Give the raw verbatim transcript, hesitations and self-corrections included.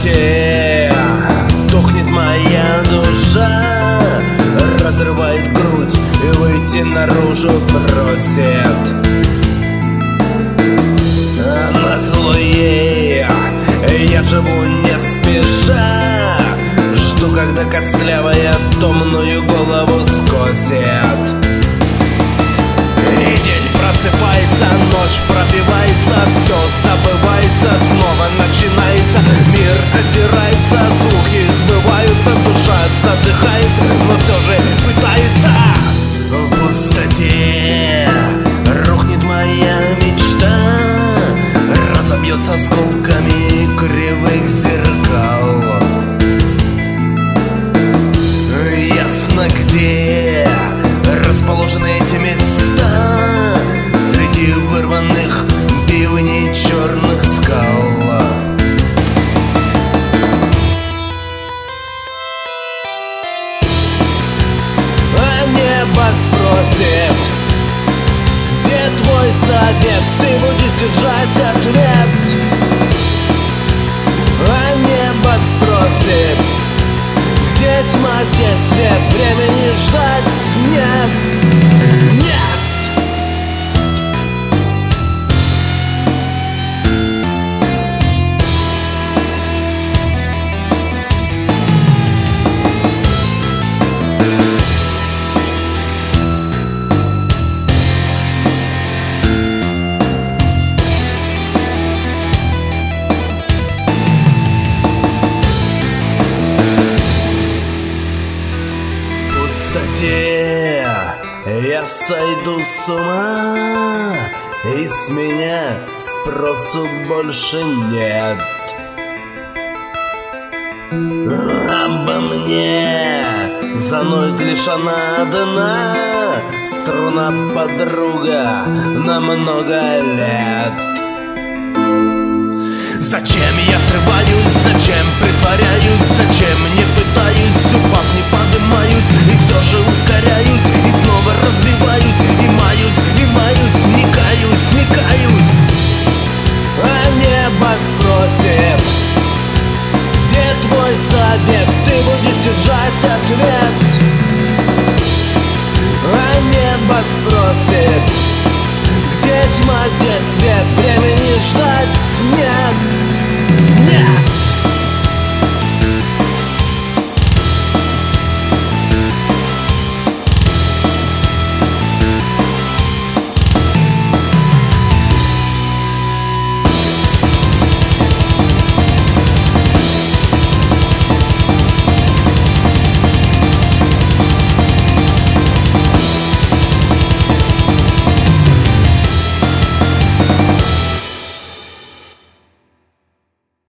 пустоте тухнет моя душа, разрывает грудь и выйти наружу просит. На зло ей я живу не спеша, жду, когда костлявая томную голову скосит. И день просыпается, ночь пробивается, все забывается, снова начинается. Мир озирается, слухи сбываются, душа задыхается, но все же пытается. В пустоте рухнет моя мечта, разобьется осколками кривых зеркал. Ясно, где расположены эти места среди вырванных бивней черных скал. А небо спросит: где твой завет? Ты будешь держать ответ. А небо спросит: где тьма, где свет? Времени ждать нет. Нет! В пустоте я сойду с ума, и с меня спросу больше нет. Обо мне заноет лишь она одна, струна подруга на много лет. Зачем я срываюсь, зачем притворяюсь, зачем не пытаюсь, упав не поднимаюсь, и все же ускоряюсь, и снова разбиваюсь, и маюсь